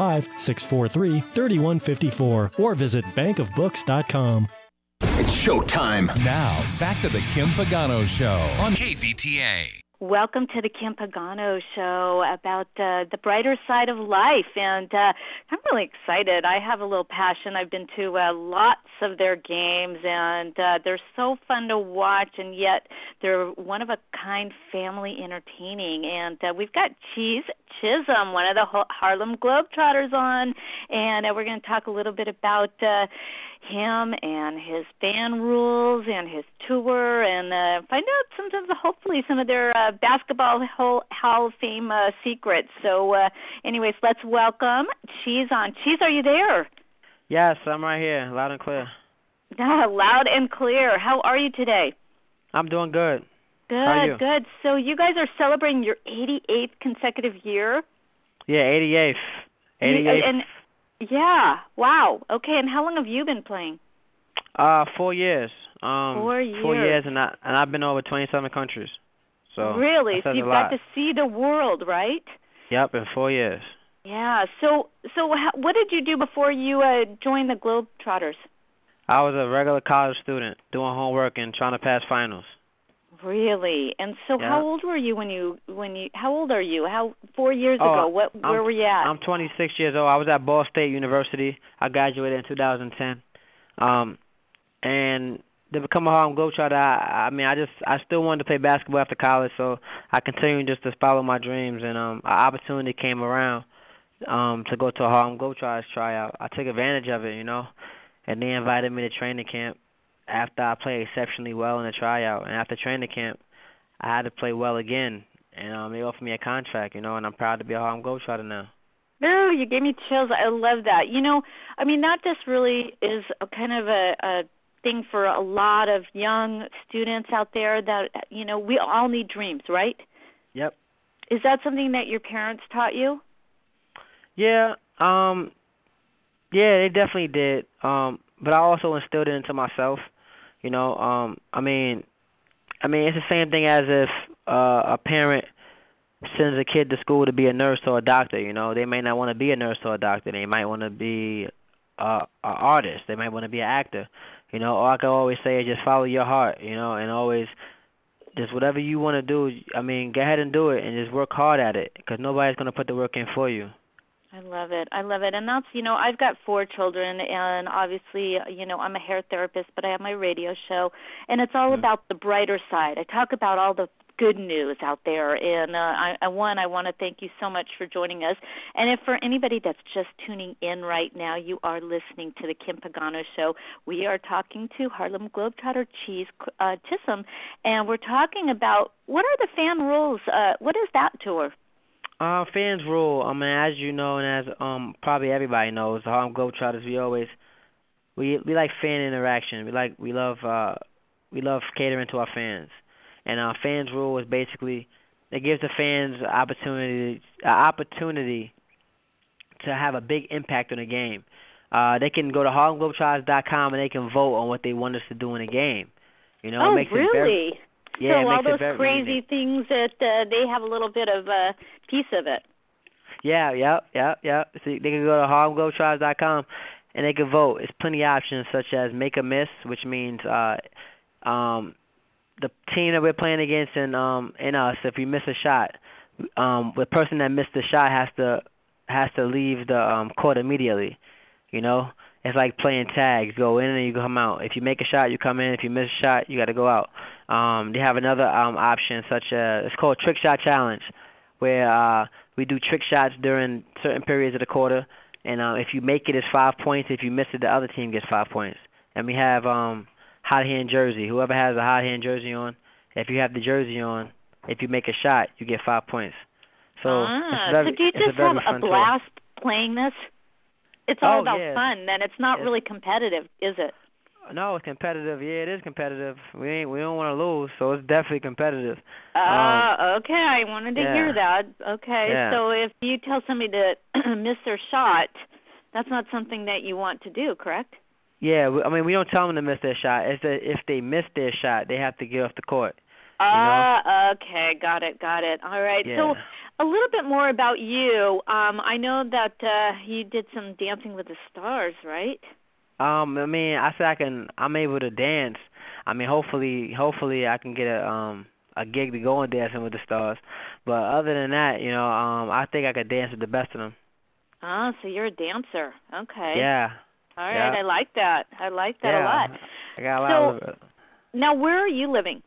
805-643-3154. Or visit bankofbooks.com. It's showtime. Now, back to the Kim Pagano Show on KVTA. Welcome to the Kim Pagano Show about the brighter side of life, and I'm really excited. I have a little passion. I've been to lots of their games, and they're so fun to watch, and yet they're one-of-a-kind family entertaining. And we've got Cheese Chisholm, one of the Harlem Globetrotters, on, and we're going to talk a little bit about him and his band rules and his tour, and find out hopefully some of their basketball Hall of Fame secrets. So anyways, let's welcome Cheese on. Cheese, are you there? Yes, I'm right here, loud and clear. Loud and clear. How are you today? I'm doing good. Good, How are you? Good. So you guys are celebrating your 88th consecutive year? Yeah, 88th. 88th. Yeah. Wow. Okay. And how long have you been playing? 4 years. 4 years. 4 years, and I've been over 27 countries. So really? So you've got to see the world, right? Yep, in 4 years. Yeah. So what did you do before you joined the Globetrotters? I was a regular college student doing homework and trying to pass finals. Really? And so Yeah. how old were you when you how old are you? 4 years ago? Where were you at? I'm 26 years old. I was at Ball State University. I graduated in 2010. And to become a Harlem Globetrotter, I still wanted to play basketball after college, so I continued just to follow my dreams, and an opportunity came around to go to a Harlem Globetrotters tryout. I took advantage of it, and they invited me to training camp after I played exceptionally well in the tryout. And after training camp, I had to play well again, and they offered me a contract, and I'm proud to be a Harlem Globetrotter now. Oh, you gave me chills. I love that. That just really is a kind of a thing for a lot of young students out there that, we all need dreams, right? Yep. Is that something that your parents taught you? Yeah, they definitely did. But I also instilled it into myself. It's the same thing as if a parent sends a kid to school to be a nurse or a doctor. They may not want to be a nurse or a doctor. They might want to be an artist. They might want to be an actor. All I can always say is just follow your heart, and always just whatever you want to do, go ahead and do it and just work hard at it, because nobody's going to put the work in for you. I love it. And that's, I've got 4 children, and obviously, I'm a hair therapist, but I have my radio show, and it's all about the brighter side. I talk about all the good news out there, and I want to thank you so much for joining us. And if for anybody that's just tuning in right now, you are listening to the Kim Pagano Show. We are talking to Harlem Globetrotter Cheese Chisholm, and we're talking about what are the fan rules? What is that tour? Fans rule. As you know, and as probably everybody knows, the Harlem Globetrotters, we like fan interaction. We love catering to our fans. And our fans rule is basically it gives the fans an opportunity to have a big impact on the game. They can go to HarlemGlobetrotters.com and they can vote on what they want us to do in a game. Oh, really? Yeah, so all those crazy things that they have a little bit of a piece of it. Yeah. So they can go to HarlemGlobetrotters.com and they can vote. It's plenty of options such as make a miss, which means the team that we're playing against and us, if we miss a shot, the person that missed the shot has to leave the court immediately. You know, it's like playing tag. You go in and you come out. If you make a shot, you come in. If you miss a shot, you got to go out. They have another option, such as it's called Trick Shot Challenge, where we do trick shots during certain periods of the quarter. And if you make it, it's 5 points. If you miss it, the other team gets 5 points. And we have hot hand jersey. Whoever has a hot hand jersey on, if you have the jersey on, if you make a shot, you get 5 points. So, so do you just have a blast playing this? It's all about fun, then. It's not really competitive, is it? No, it's competitive. Yeah, it is competitive. We don't want to lose, so it's definitely competitive. Okay. I wanted to hear that. Okay. Yeah. So if you tell somebody to miss their shot, that's not something that you want to do, correct? Yeah, we don't tell them to miss their shot. It's that if they miss their shot, they have to get off the court. Okay. Got it. All right. Yeah. So a little bit more about you. I know that you did some Dancing with the Stars, right? I said I'm able to dance. Hopefully I can get a gig to go on Dancing with the Stars. But other than that, I think I could dance with the best of them. Oh, so you're a dancer. Okay. Yeah. All right, yeah. I like that a lot. I got a lot of it. Now, where are you living?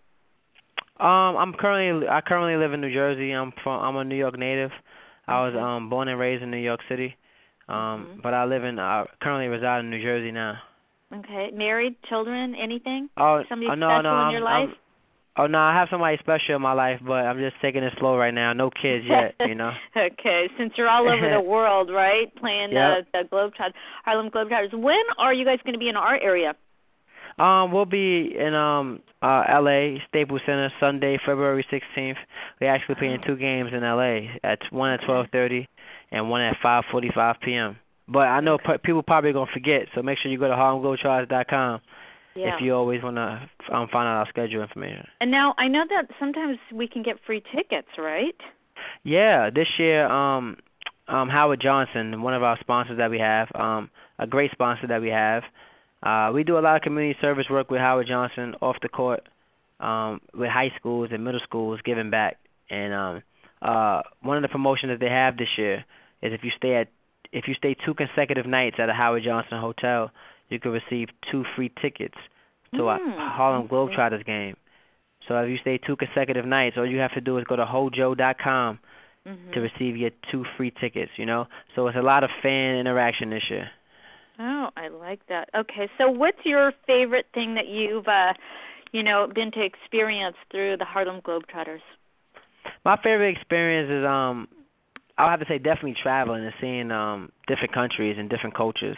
I currently live in New Jersey. I'm a New York native. I was born and raised in New York City. But I currently reside in New Jersey now. Okay. Married, children, anything? Oh, somebody no, special in your life? I have somebody special in my life, but I'm just taking it slow right now. No kids yet, Okay, since you're all over the world, right, playing the Harlem Globetrotters. When are you guys going to be in our area? We'll be in L.A., Staples Center, Sunday, February 16th. We're actually playing 2 games in L.A. One at 12:30 and one at 5:45 p.m. But I know people probably going to forget, so make sure you go to HarlemGlobetrotters.com if you always want to find out our schedule information. And now, I know that sometimes we can get free tickets, right? Yeah, this year, Howard Johnson, one of our sponsors that we have, a great sponsor that we have, we do a lot of community service work with Howard Johnson off the court, with high schools and middle schools, giving back. And one of the promotions that they have this year is if you stay 2 consecutive nights at a Howard Johnson hotel, you can receive 2 free tickets to a Harlem Globetrotters game. So if you stay 2 consecutive nights, all you have to do is go to hojo.com to receive your 2 free tickets. So it's a lot of fan interaction this year. Oh, I like that. Okay, so what's your favorite thing that you've, been to experience through the Harlem Globetrotters? My favorite experience is, I'll have to say definitely traveling and seeing different countries and different cultures.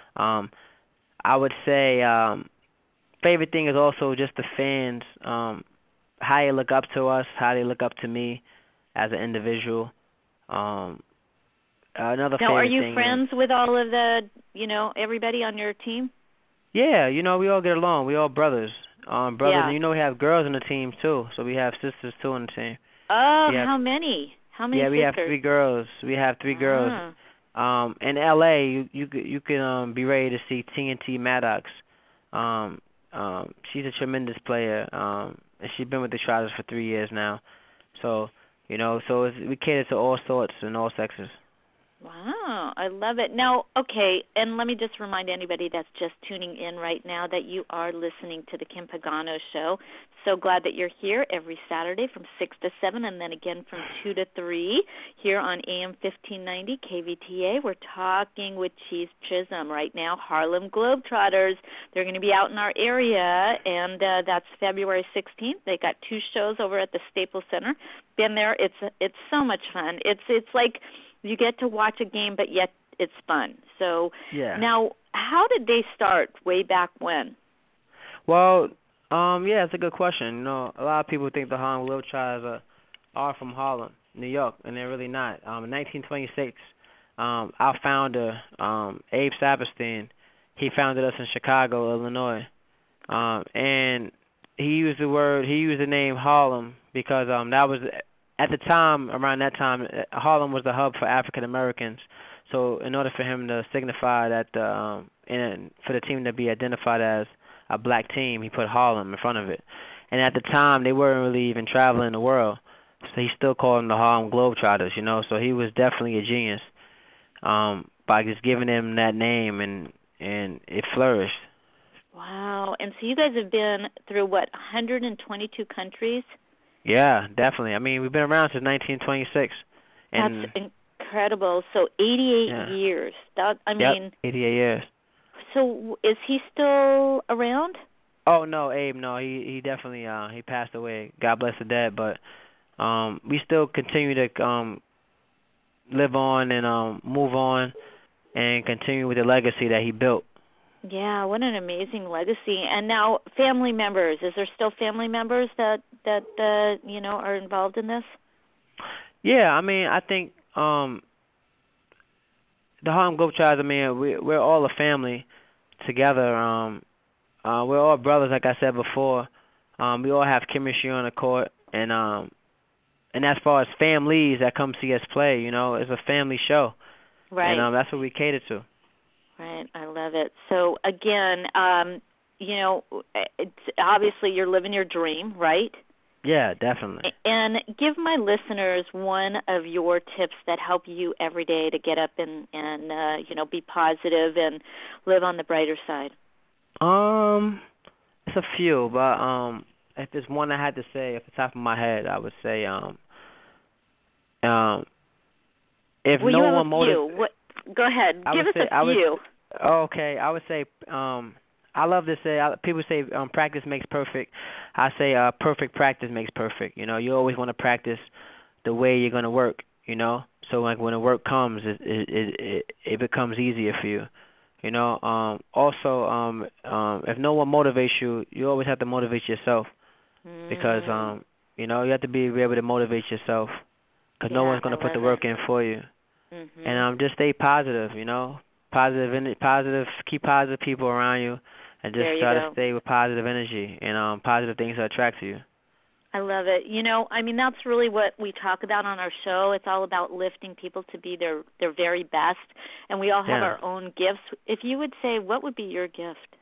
I would say favorite thing is also just the fans, how they look up to us, how they look up to me as an individual. Another now, favorite are you thing friends with all of the, everybody on your team? Yeah, we all get along. We all brothers. And we have girls on the team too. So we have sisters too on the team. Oh, how many? How many? Yeah, we sisters? have 3 girls. We have 3 girls. In L.A., you can be ready to see TNT Maddox. She's a tremendous player. And she's been with the Trotters for 3 years now. So we cater to all sorts and all sexes. Wow, I love it. Now, okay, and let me just remind anybody that's just tuning in right now that you are listening to the Kim Pagano Show. So glad that you're here every Saturday from 6 to 7 and then again from 2 to 3 here on AM 1590 KVTA. We're talking with Cheese Chisholm right now, Harlem Globetrotters. They're going to be out in our area, and that's February 16th. They got 2 shows over at the Staples Center. Been there. It's so much fun. It's like you get to watch a game, but yet it's fun. So now, how did they start way back when? Well, it's a good question. A lot of people think the Harlem Globetrotters are from Harlem, New York, and they're really not. In 1926, our founder, Abe Saperstein, he founded us in Chicago, Illinois, and he used the name Harlem because that was. At the time, around that time, Harlem was the hub for African Americans. So, in order for him to signify that, for the team to be identified as a black team, he put Harlem in front of it. And at the time, they weren't really even traveling the world. So he still called them the Harlem Globetrotters, you know. So he was definitely a genius by just giving them that name, and it flourished. Wow. And so you guys have been through, 122 countries? Yeah, definitely. I mean, we've been around since 1926. And that's incredible. So 88 years. That, I mean, 88 years. So is he still around? Oh, no, Abe, no. He definitely he passed away. God bless the dead. But we still continue to live on and move on and continue with the legacy that he built. Yeah, what an amazing legacy. And now family members, is there still family members that you know, are involved in this? Yeah, I mean, I think the Harlem Globetrotters, I mean, we're all a family together. We're all brothers, like I said before. We all have chemistry on the court, and as far as families that come see us play, you know, it's a family show. Right. And that's what we cater to. Right, I love it. So again, you know, it's obviously you're living your dream, right? Yeah, definitely. And give my listeners one of your tips that help you every day to get up and you know, be positive and live on the brighter side. It's a few, but if there's one I had to say off the top of my head, I would say if well, no you have one motivates. Go ahead. Give us a few. Okay, I would say I love to say people say practice makes perfect. I say perfect practice makes perfect. You know, you always want to practice the way you're going to work, you know. So like when the work comes, it becomes easier for you. You know, also if no one motivates you, you always have to motivate yourself because you know, you have to be able to motivate yourself because no one's going to put the work in for you. Mm-hmm. And just stay positive, you know, positive, keep positive people around you, and just try to stay with positive energy and positive things that attract to you. I love it. You know, I mean, that's really what we talk about on our show. It's all about lifting people to be their very best, and we all have our own gifts. If you would say, what would be your gift?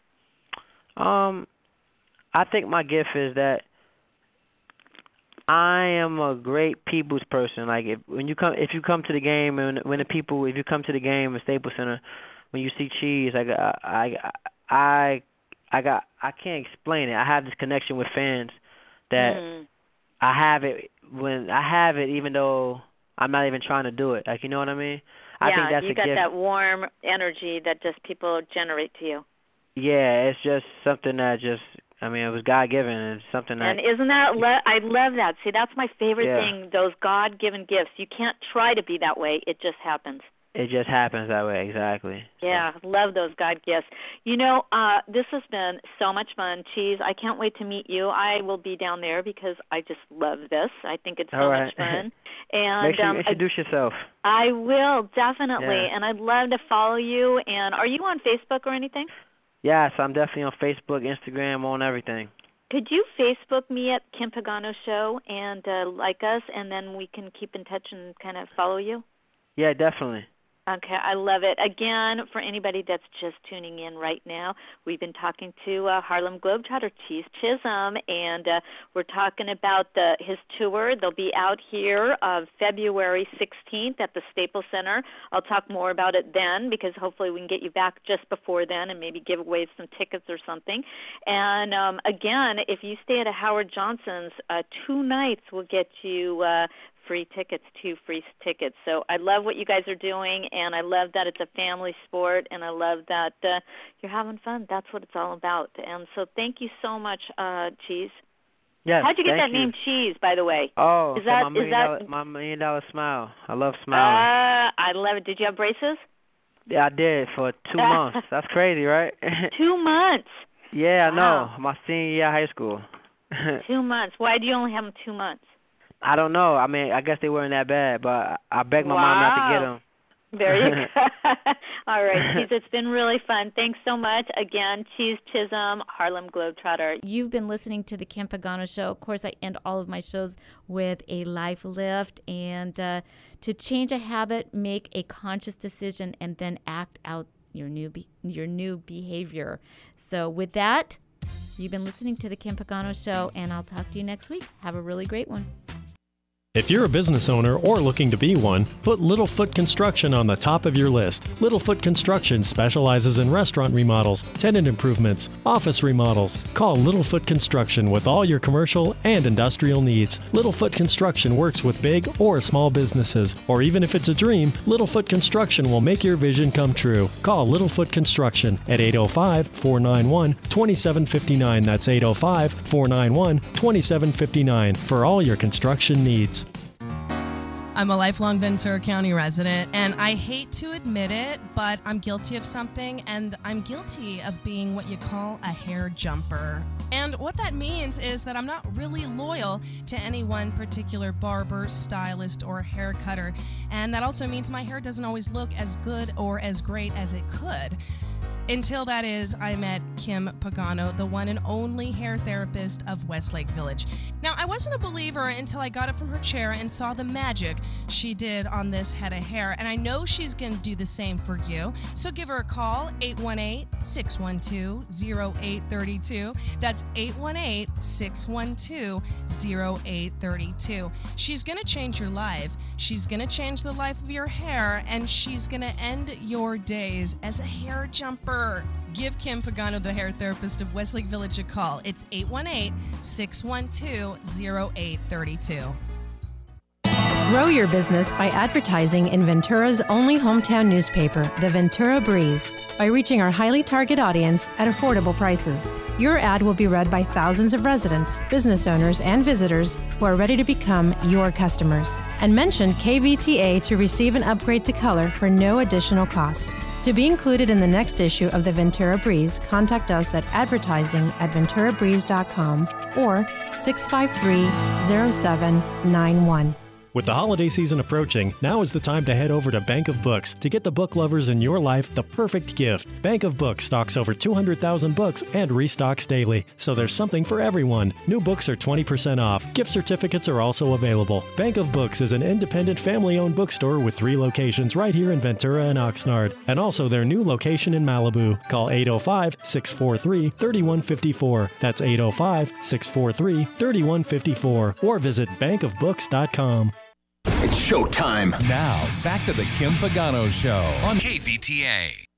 I think my gift is that I am a great people's person. Like if you come to the game and if you come to the game at Staples Center, when you see Cheese, I can't explain it. I have this connection with fans that I have it even though I'm not even trying to do it. Like, you know what I mean? I think that's you got that warm energy that just people generate to you. Yeah, it's just something that it was God-given. It's something that... And isn't that... I love that. See, that's my favorite thing, those God-given gifts. You can't try to be that way. It just happens. It just happens that way, exactly. Yeah, love those God gifts. You know, this has been so much fun. Cheese, I can't wait to meet you. I will be down there because I just love this. I think it's so much fun. And make sure you introduce yourself. I will, definitely. Yeah. And I'd love to follow you. And are you on Facebook or anything? Yes, I'm definitely on Facebook, Instagram, on everything. Could you Facebook me at Kim Pagano Show and like us, and then we can keep in touch and kind of follow you? Yeah, definitely. Okay, I love it. Again, for anybody that's just tuning in right now, we've been talking to Harlem Globetrotter Cheese Chisholm, and we're talking about his tour. They'll be out here February 16th at the Staples Center. I'll talk more about it then because hopefully we can get you back just before then and maybe give away some tickets or something. And again, if you stay at a Howard Johnson's, 2 nights will get you free tickets, 2 free tickets. So I love what you guys are doing, and I love that it's a family sport, and I love that you're having fun. That's what it's all about. And so thank you so much, Cheese. Yes, how'd you get that name Cheese, by the way? Oh, my $1 million smile. I love smiling. I love it. Did you have braces? Yeah, I did for 2 months. That's crazy, right? 2 months? Yeah, I know. My senior year of high school. 2 months. Why do you only have them 2 months? I don't know. I mean, I guess they weren't that bad, but I begged my mom not to get them. There you go. All right, Cheese, it's been really fun. Thanks so much. Again, Cheese Chisholm, Harlem Globetrotter. You've been listening to The Kim Pagano Show. Of course, I end all of my shows with a life lift. And to change a habit, make a conscious decision, and then act out your new behavior. So with that, you've been listening to The Kim Pagano Show, and I'll talk to you next week. Have a really great one. If you're a business owner or looking to be one, put Littlefoot Construction on the top of your list. Littlefoot Construction specializes in restaurant remodels, tenant improvements, office remodels. Call Littlefoot Construction with all your commercial and industrial needs. Littlefoot Construction works with big or small businesses, or even if it's a dream, Littlefoot Construction will make your vision come true. Call Littlefoot Construction at 805-491-2759. That's 805-491-2759 for all your construction needs. I'm a lifelong Ventura County resident, and I hate to admit it, but I'm guilty of something, and I'm guilty of being what you call a hair jumper. And what that means is that I'm not really loyal to any one particular barber, stylist, or hair cutter. And that also means my hair doesn't always look as good or as great as it could. Until that is, I met Kim Pagano, the one and only hair therapist of Westlake Village. Now, I wasn't a believer until I got up from her chair and saw the magic she did on this head of hair, and I know she's going to do the same for you. So give her a call, 818-612-0832. That's 818-612-0832. She's going to change your life. She's going to change the life of your hair, and she's going to end your days as a hair jumper. Give Kim Pagano, the hair therapist of Westlake Village, a call. It's 818-612-0832. Grow your business by advertising in Ventura's only hometown newspaper, the Ventura Breeze, by reaching our highly target audience at affordable prices. Your ad will be read by thousands of residents, business owners, and visitors who are ready to become your customers. And mention KVTA to receive an upgrade to color for no additional cost. To be included in the next issue of the Ventura Breeze, contact us at advertising@venturabreeze.com or 653-0791. With the holiday season approaching, now is the time to head over to Bank of Books to get the book lovers in your life the perfect gift. Bank of Books stocks over 200,000 books and restocks daily, so there's something for everyone. New books are 20% off. Gift certificates are also available. Bank of Books is an independent family-owned bookstore with 3 locations right here in Ventura and Oxnard, and also their new location in Malibu. Call 805-643-3154. That's 805-643-3154, or visit bankofbooks.com. It's showtime. Now, back to the Kim Pagano Show on KVTA.